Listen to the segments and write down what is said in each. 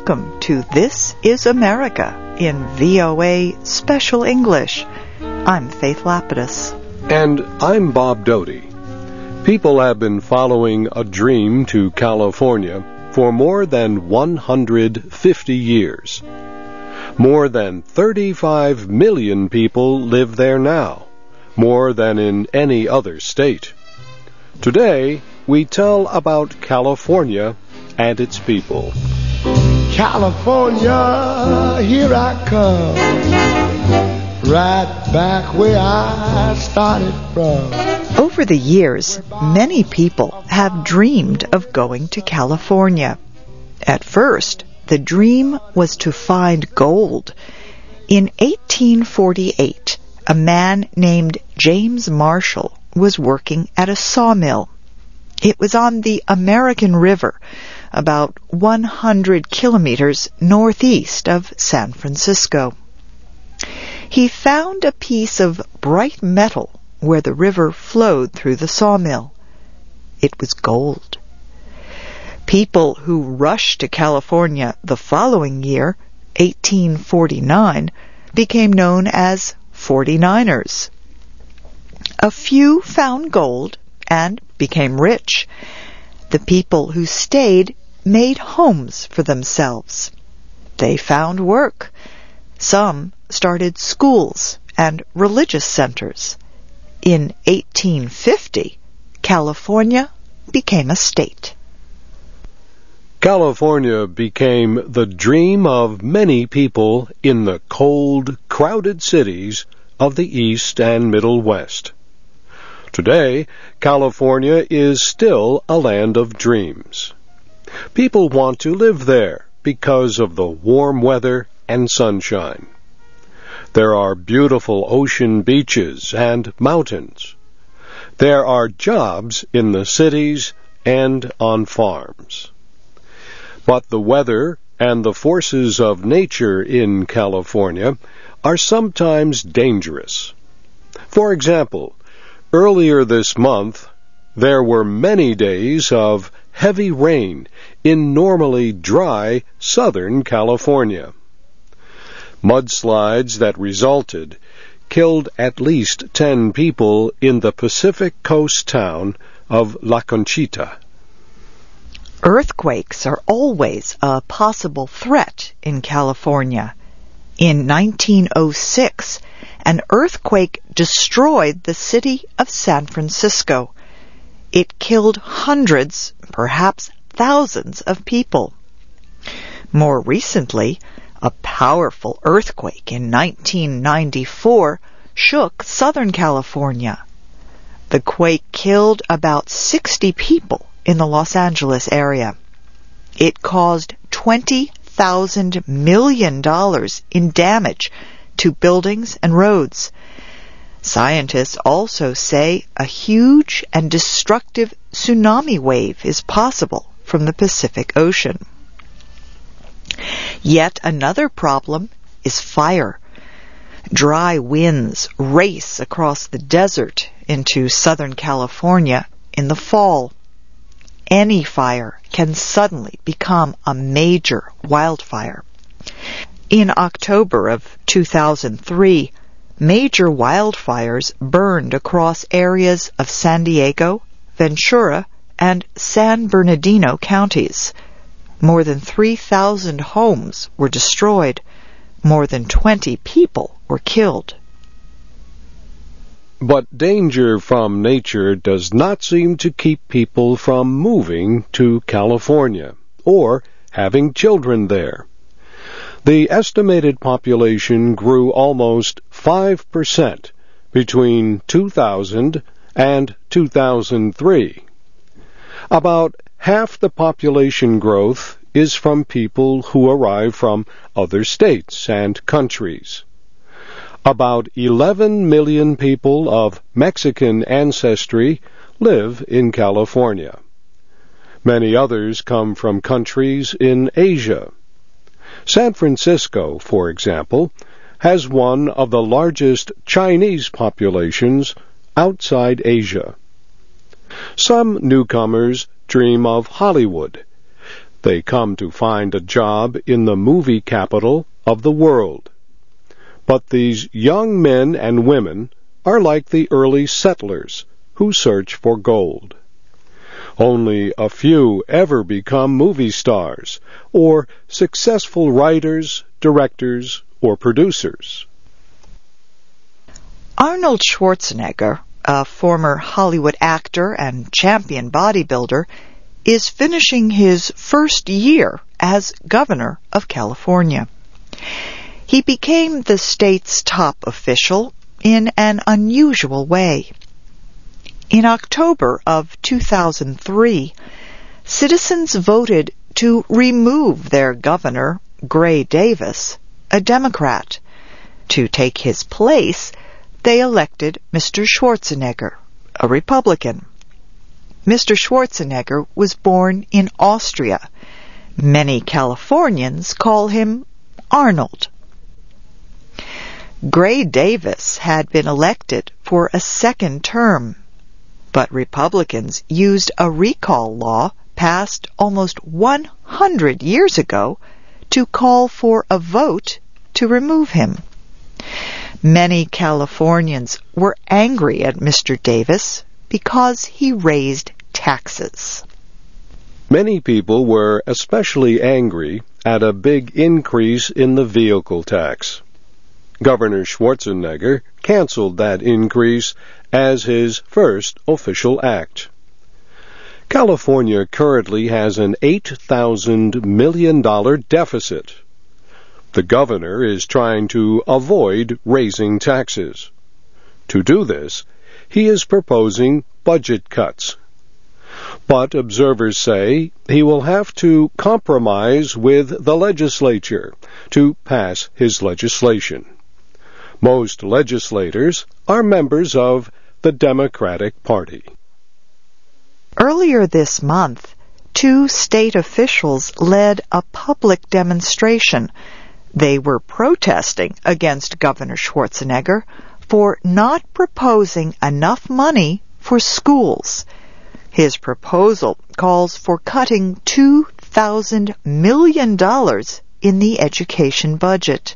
welcome to This is America in VOA Special English. I'm Faith Lapidus. And I'm Bob Doty. People have been following a dream to California for more than 150 years. More than 35 million people live there now, more than in any other state. Today, we tell about California and its people. California, here I come, right back where I started from. Over the years, many people have dreamed of going to California. At first, the dream was to find gold. In 1848, a man named James Marshall was working at a sawmill. It was on the American River, about 100 kilometers northeast of San Francisco. He found a piece of bright metal where the river flowed through the sawmill. It was gold. People who rushed to California the following year, 1849, became known as 49ers. A few found gold and became rich. The people who stayed made homes for themselves. They found work. Some started schools and religious centers. In 1850, California became a state. California became the dream of many people in the cold, crowded cities of the East and Middle West. Today, California is still a land of dreams. People want to live there because of the warm weather and sunshine. There are beautiful ocean beaches and mountains. There are jobs in the cities and on farms. But the weather and the forces of nature in California are sometimes dangerous. For example, earlier this month, there were many days of heavy rain in normally dry Southern California. Mudslides that resulted killed at least 10 people in the Pacific Coast town of La Conchita. Earthquakes are always a possible threat in California. In 1906, an earthquake destroyed the city of San Francisco. It killed hundreds, perhaps thousands of people. More recently, a powerful earthquake in 1994 shook Southern California. The quake killed about 60 people in the Los Angeles area. It caused $20,000 million in damage to buildings and roads. Scientists also say a huge and destructive tsunami wave is possible from the Pacific Ocean. Yet another problem is fire. Dry winds race across the desert into Southern California in the fall. Any fire can suddenly become a major wildfire. In October of 2003, major wildfires burned across areas of San Diego, Ventura, and San Bernardino counties. More than 3,000 homes were destroyed. More than 20 people were killed. But danger from nature does not seem to keep people from moving to California or having children there. The estimated population grew almost 5% between 2000 and 2003. About half the population growth is from people who arrive from other states and countries. About 11 million people of Mexican ancestry live in California. Many others come from countries in Asia. San Francisco, for example, has one of the largest Chinese populations outside Asia. Some newcomers dream of Hollywood. They come to find a job in the movie capital of the world. But these young men and women are like the early settlers who search for gold. Only a few ever become movie stars, or successful writers, directors, or producers. Arnold Schwarzenegger, a former Hollywood actor and champion bodybuilder, is finishing his first year as governor of California. He became the state's top official in an unusual way. In October of 2003, citizens voted to remove their governor, Gray Davis, a Democrat. To take his place, they elected Mr. Schwarzenegger, a Republican. Mr. Schwarzenegger was born in Austria. Many Californians call him Arnold. Gray Davis had been elected for a second term, but Republicans used a recall law passed almost 100 years ago to call for a vote to remove him. Many Californians were angry at Mr. Davis because he raised taxes. Many people were especially angry at a big increase in the vehicle tax. Governor Schwarzenegger canceled that increase as his first official act. California currently has an $8,000 million deficit. The governor is trying to avoid raising taxes. To do this, he is proposing budget cuts. But observers say he will have to compromise with the legislature to pass his legislation. Most legislators are members of the Democratic Party. Earlier this month, 2 state officials led a public demonstration. They were protesting against Governor Schwarzenegger for not proposing enough money for schools. His proposal calls for cutting $2,000 million in the education budget.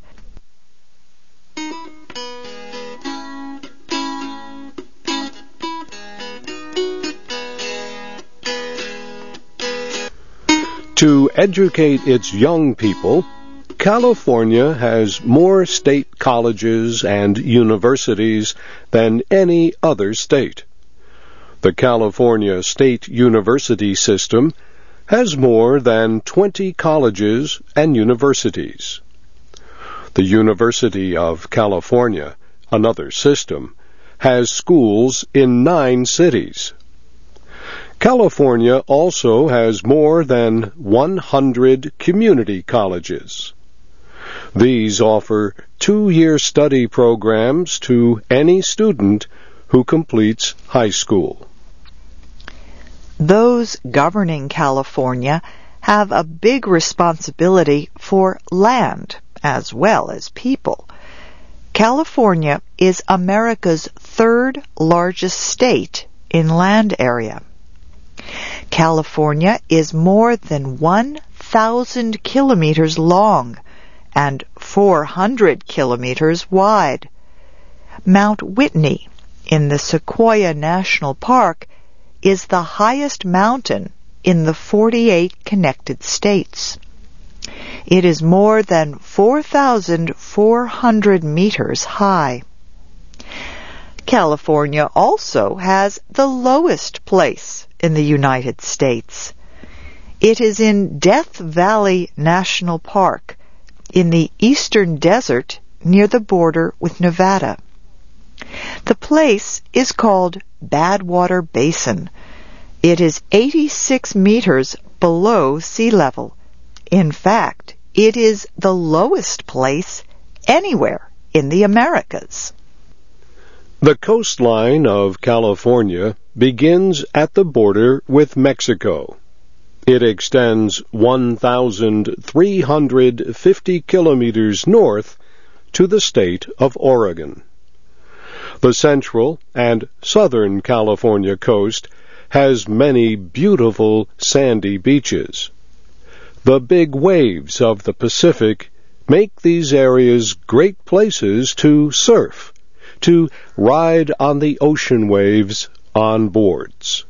To educate its young people, California has more state colleges and universities than any other state. The California State University system has more than 20 colleges and universities. The University of California, another system, has schools in 9 cities. California also has more than 100 community colleges. These offer 2-year study programs to any student who completes high school. Those governing California have a big responsibility for land as well as people. California is America's 3rd largest state in land area. California is more than 1,000 kilometers long and 400 kilometers wide. Mount Whitney in the Sequoia National Park is the highest mountain in the 48 connected states. It is more than 4,400 meters high. California also has the lowest place in the United States. It is in Death Valley National Park in the eastern desert near the border with Nevada. The place is called Badwater Basin. It is 86 meters below sea level. In fact, it is the lowest place anywhere in the Americas. The coastline of California begins at the border with Mexico. It extends 1,350 kilometers north to the state of Oregon. The central and southern California coast has many beautiful sandy beaches. The big waves of the Pacific make these areas great places to surf, to ride on the ocean waves on boards.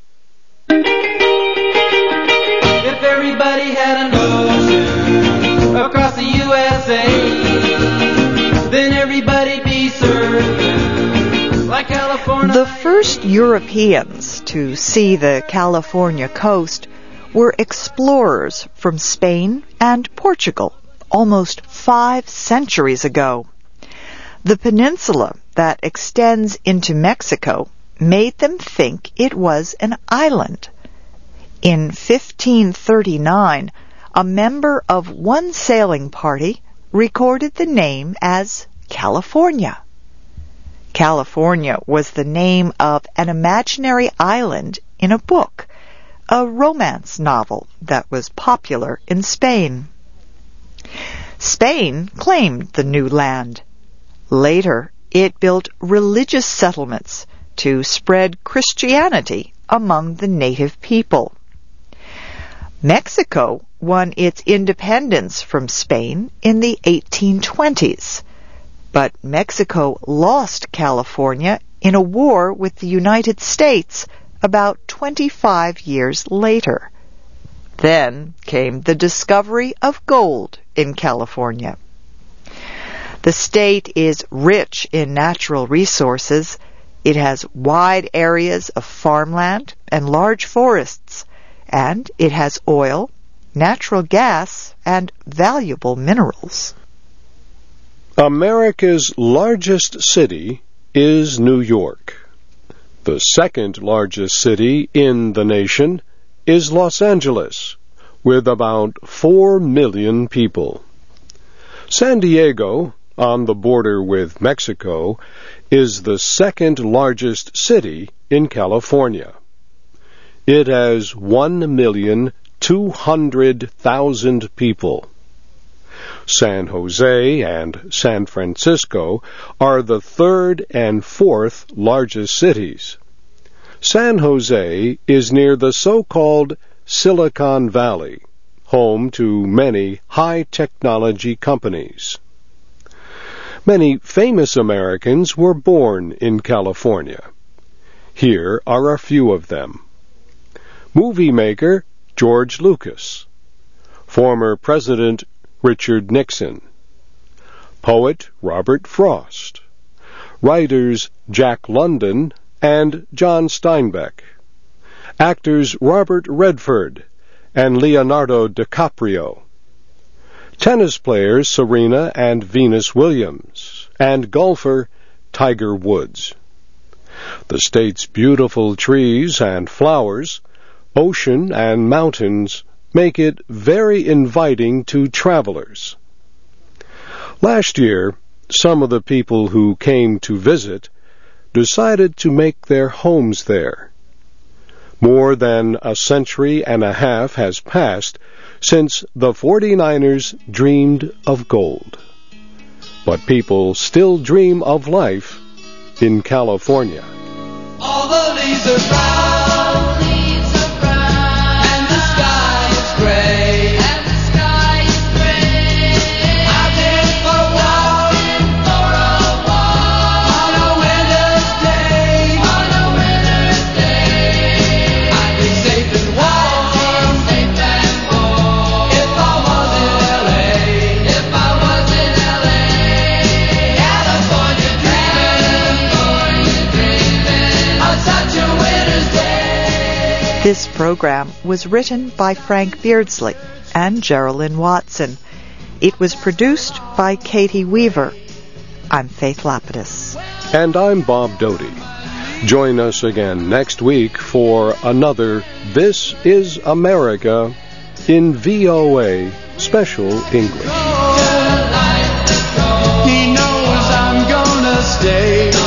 If everybody had an ocean across the USA, then everybody'd be surfing like California. The first Europeans to see the California coast were explorers from Spain and Portugal almost 5 centuries ago. The peninsula that extends into Mexico made them think it was an island. In 1539, a member of one sailing party recorded the name as California. California was the name of an imaginary island in a book, a romance novel that was popular in Spain. Spain claimed the new land. Later, it built religious settlements to spread Christianity among the native people. Mexico won its independence from Spain in the 1820s, but Mexico lost California in a war with the United States about 25 years later. Then came the discovery of gold in California. The state is rich in natural resources. It has wide areas of farmland and large forests, and it has oil, natural gas, and valuable minerals. America's largest city is New York. The second largest city in the nation is Los Angeles, with about 4 million people. San Diego, on the border with Mexico, is the second largest city in California. It has 1,200,000 people. San Jose and San Francisco are the third and fourth largest cities. San Jose is near the so-called Silicon Valley, home to many high-technology companies. Many famous Americans were born in California. Here are a few of them. Movie maker George Lucas, former President Richard Nixon, poet Robert Frost, writers Jack London and John Steinbeck, actors Robert Redford and Leonardo DiCaprio, tennis players Serena and Venus Williams, and golfer Tiger Woods. The state's beautiful trees and flowers, ocean and mountains make it very inviting to travelers. Last year, some of the people who came to visit decided to make their homes there. More than a century and a half has passed since the 49ers dreamed of gold. But people still dream of life in California. All the leaves are brown. This program was written by Frank Beardsley and Geraldine Watson. It was produced by Katie Weaver. I'm Faith Lapidus. And I'm Bob Doty. Join us again next week for another This is America in VOA Special English. He knows I'm gonna stay.